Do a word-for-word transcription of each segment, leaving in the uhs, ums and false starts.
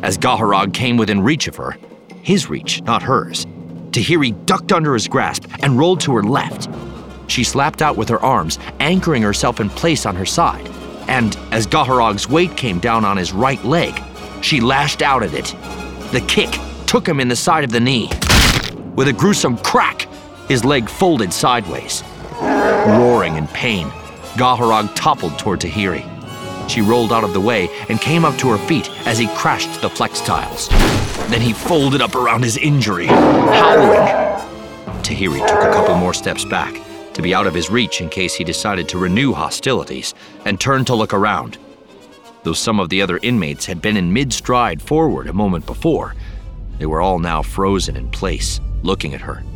As G'Harag came within reach of her, his reach, not hers, Tahiri ducked under his grasp and rolled to her left. She slapped out with her arms, anchoring herself in place on her side, and as G'Harag's weight came down on his right leg, she lashed out at it. The kick took him in the side of the knee. With a gruesome crack, his leg folded sideways. Roaring in pain, G'Harag toppled toward Tahiri. She rolled out of the way and came up to her feet as he crashed the flex tiles. Then he folded up around his injury, howling. Tahiri took a couple more steps back to be out of his reach in case he decided to renew hostilities, and turned to look around. Though some of the other inmates had been in mid-stride forward a moment before, they were all now frozen in place, looking at her.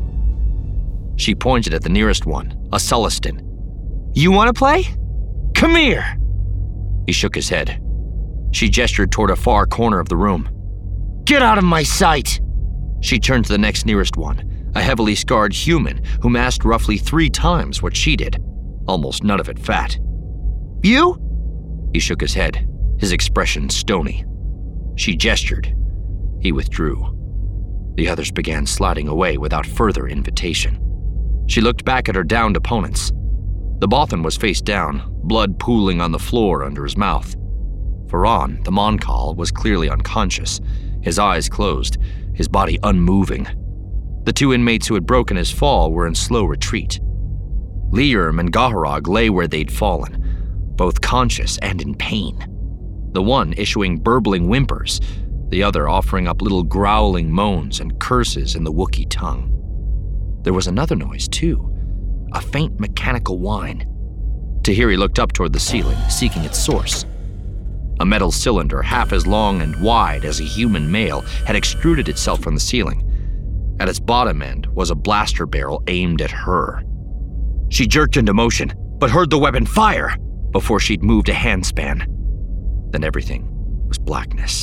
She pointed at the nearest one, a Sullustan. "You want to play? Come here!" He shook his head. She gestured toward a far corner of the room. "Get out of my sight!" She turned to the next nearest one, a heavily scarred human who massed roughly three times what she did, almost none of it fat. "You?" He shook his head, his expression stony. She gestured. He withdrew. The others began sliding away without further invitation. She looked back at her downed opponents. The Bothan was face down, blood pooling on the floor under his mouth. Faran, the Monkal, was clearly unconscious, his eyes closed, his body unmoving. The two inmates who had broken his fall were in slow retreat. Liurm and G'Harag lay where they'd fallen, both conscious and in pain. The one issuing burbling whimpers, the other offering up little growling moans and curses in the Wookiee tongue. There was another noise, too, a faint mechanical whine. Tahiri looked up toward the ceiling, seeking its source. A metal cylinder half as long and wide as a human male had extruded itself from the ceiling. At its bottom end was a blaster barrel aimed at her. She jerked into motion, but heard the weapon fire before she'd moved a handspan. Then everything was blackness.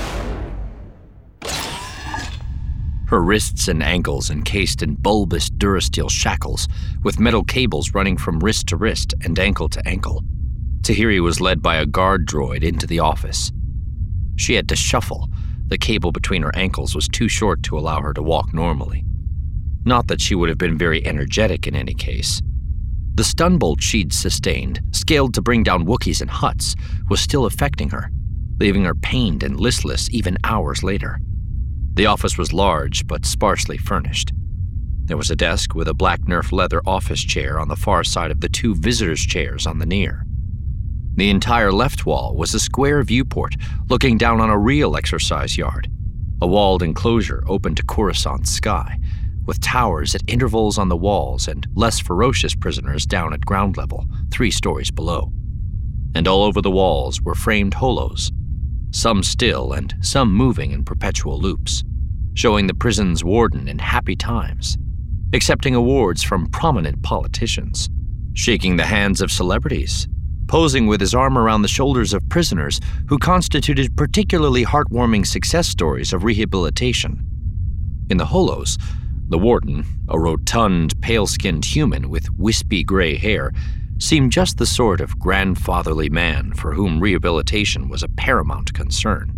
Her wrists and ankles encased in bulbous durasteel shackles, with metal cables running from wrist to wrist and ankle to ankle. Tahiri was led by a guard droid into the office. She had to shuffle. The cable between her ankles was too short to allow her to walk normally. Not that she would have been very energetic in any case. The stun bolt she'd sustained, scaled to bring down Wookiees and Hutts, was still affecting her, leaving her pained and listless even hours later. The office was large but sparsely furnished. There was a desk with a black Nerf leather office chair on the far side of the two visitors' chairs on the near. The entire left wall was a square viewport looking down on a real exercise yard, a walled enclosure open to Coruscant's sky, with towers at intervals on the walls and less ferocious prisoners down at ground level, three stories below. And all over the walls were framed holos, some still and some moving in perpetual loops, showing the prison's warden in happy times, accepting awards from prominent politicians, shaking the hands of celebrities, posing with his arm around the shoulders of prisoners who constituted particularly heartwarming success stories of rehabilitation. In the holos, the warden, a rotund, pale-skinned human with wispy gray hair, seemed just the sort of grandfatherly man for whom rehabilitation was a paramount concern.